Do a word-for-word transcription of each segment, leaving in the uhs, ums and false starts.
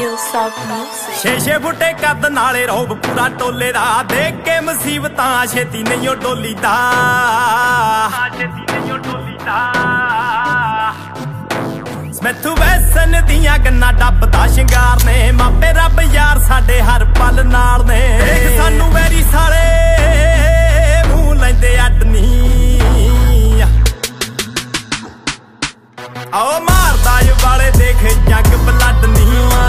ਛੇ ਛੇ ਫੁੱਟੇ ਕੱਦ ਨਾਲੇ ਰੋਬ ਪੂਰਾ ਟੋਲੇ ਦਾ ਦੇਖ ਕੇ ਮੁਸੀਬਤਾਂ ਛੇਤੀ ਨਹੀਂ ਓ ਡੋਲੀ ਦਾ ਛੇਤੀ ਨਹੀਂ ਓ ਡੋਲੀ ਦਾ ਮੈਥੂ ਵੈਸਨ ਦੀਆਂ ਗੰਨਾ ਡੱਬਦਾ ਸ਼ਿੰਗਾਰ ਨੇ ਮਾਪੇ ਰੱਬ ਯਾਰ ਸਾਡੇ ਹਰ ਪਲ ਨਾਲ ਨੇ ਦੇਖ ਸਾਨੂੰ ਵੈਰੀ ਸਾਲੇ ਮੂੰਹ ਲੈਂਦੇ ਅੱਡ ਨੀ ਆਓ ਮਾਰਦਾ ਏ ਵਾਲੇ ਦੇਖ ਜੱਗ ਬਲੱਡ ਨੀ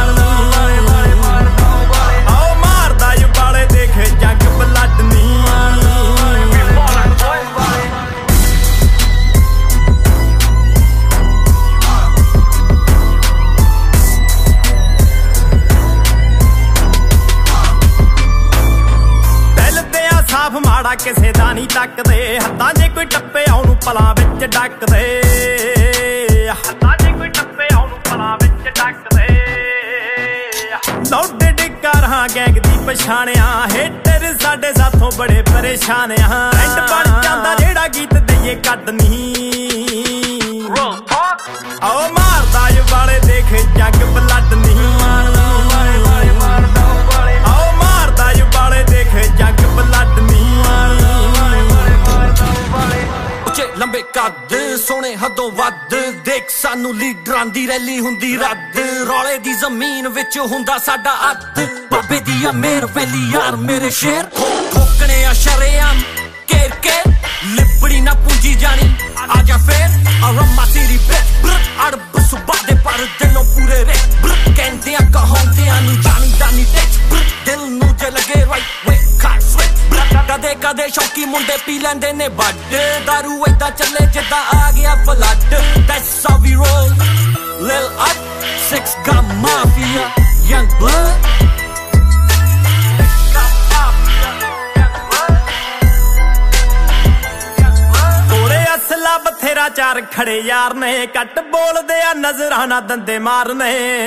ਆਓ ਮਾਰਦਾ ਏ ਵਾਲੇ ਦੇਖ ਜੱਗ ਬਲੱਡ ਨੀ ਸਾਫ ਮਾੜਾ ਕਿਸੇ ਦਾ ਨਹੀਂ ਤੱਕਦੇ ਹੱਥਾਂ ਜੇ ਕੋਈ ਟੱਪੇ ਆਉਣੂ ਪਲਾਂ ਵਿੱਚ ਡੱਕਦੇ ਹੱਥਾਂ ਜੇ ਕੋਈ ਟੱਪੇ ਆਉਣੂ ਪਲਾਂ ਵਿੱਚ ਡੱਕਦੇ ਲੋਡੇ ਡਿੱਕਰ ਹਾਂ ਗੈਂਗ ਦੀ ਪਛਾਣਿਆ ਹੇਟਰ ਸਾਡੇ ਸਾਥੋਂ ਬੜੇ ਪਰੇਸ਼ਾਨ ਆ ਐਂਡ ਬਣ ਜਾਂਦਾ ਜਿਹੜਾ ਗੀਤ ਦਈਏ ਕੱਢ ਨਹੀਂ ਆਓ ਮਾਰਦਾ ਏ ਵਾਲੇ ਦੇਖ ਜੱਗ ਬਲੱਡ ਨਹੀਂ ਆਓ ਮਾਰਦਾ ਏ ਵਾਲੇ ਦੇਖ ਜੱਗ ਬਲੱਡ ਨਹੀਂ ਉੱਚੇ ਲੰਬੇ ਕੱਦ ਸੋਹਣੇ ਹੱਦੋਂ ਵੱਧ ਦੇਖ ਸਾਨੂੰ ਲੀਡਰਾਂ ਦੀ ਰੈਲੀ ਹੁੰਦੀ ਰੱਦ ਰੌਲੇ ਦੀ ਜ਼ਮੀਨ ਵਿੱਚ ਹੁੰਦਾ ਸਾਡਾ ਅੱਧ ਬਾਬੇ ਦੀ ਆ ਮੇਰ ਵੈਲੀ ਯਾਰ ਮੇਰੇ ਸ਼ੇਰ ਠੋਕਣੇ ਆ ਸ਼ਰੇਆਮ ਘੇਰ ਕੇ ਲਿਬੜੀ ਨਾ ਪੂੰਜੀ ਜਾਣੀ ਆਜਾ ਫੇਰ ਅਰਮਾ ਸਿਰੀ ਬ੍ਰਿਕ ਅੜਬ ਸੁਬਾ ਦੇ ਪਰ ਦਿਲੋਂ ਪੂਰੇ ਰੇ ਕਹਿੰਦੇ ਆ ਕਹਾਉਂਦਿਆਂ ਨੂੰ ਜਾਣੀ ਜਾਣੀ ਟੈਚ ਦਿਲ ਨੂੰ ਜੇ ਲੱਗੇ ਰਾਈਟ ਵੇ ਕਾਟ ਸਵਿਚ ਕਦੇ ਕਦੇ ਸ਼ੌਕੀ ਮੁੰਡੇ ਪੀ ਲੈਂਦੇ ਨੇ ਵੱਡ ਦਾਰੂ ਏਦਾਂ ਚੱਲੇ ਜਿੱਦਾਂ ਆ ਗਿਆ flood That's how we roll Lil Up Six got mafia Young blood ਕੋਲੇ ਅਸਲਾ ਬਥੇਰਾ ਚਾਰ ਖੜੇ ਯਾਰ ਨੇ ਕੱਟ ਬੋਲਦੇ ਆ ਨਜ਼ਰਾਂ ਨਾ ਦੰਦੇ ਮਾਰਨੇ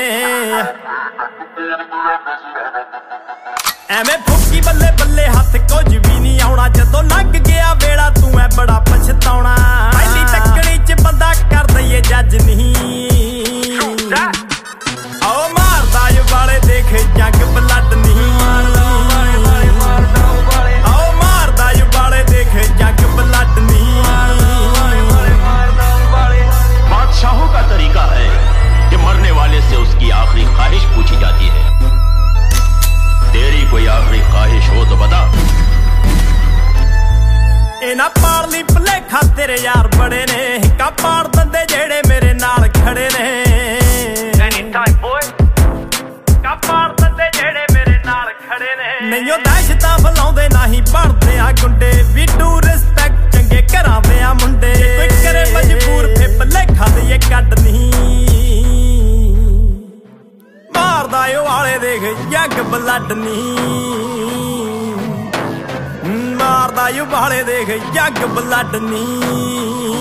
ਐਵੇਂ ਫੁੱਕੀ ਬੱਲੇ ਬੱਲੇ ਹੱਥ ਕੁਝ ਵੀ ਨਹੀਂ ਆਉਣਾ ਜਦੋਂ ਲੰਘ ਗਿਆ ਵੇਲਾ ਤੂੰ ਐ ਬੜਾ ਪਛਤਾਉਣਾ ਪਹਿਲੀ ਤੱਕੜੀ ਚ ਬੰਦਾ ਕਰ ਦਈਏ ਜੱਜ ਨਹੀਂ ਆਓ ਮਾਰਦਾ ਏ ਵਾਲੇ ਦੇਖ ਜੱਗ ਬਲੱਡ ਨਹੀਂ ਆਓ ਮਾਰਦਾ ਏ ਵਾਲੇ ਦੇਖ ਜੱਗ ਬਲੱਡ ਨਹੀਂ बादशाहों का तरीका है कि मरने वाले से उसकी आखिरी ख्वाहिश पूछी जाती है तेरी कोई आखिरी ख्वाहिश हो तो बता इना पाल ली भुलेखा तेरे यार बड़े ने हिक्का पाड़ दंदे जेड़े मेरे नाल खड़े ने Anytime boy हिक्का पाड़ दंदे जेड़े मेरे नाल खड़े ने नहीं दहशतां फैलाउंदे नाही पढ़दे आ गुंडे वी डू रिस्पेक्ट चंगे घरां दे आ मुंडे कोई करे मजबूर फे भुलेखा दईए कढ नहीं मारदा ਏ वाले देख जग बलੱਡ नहीं मारदा ਏ वाले देख जग बलੱਡ नहीं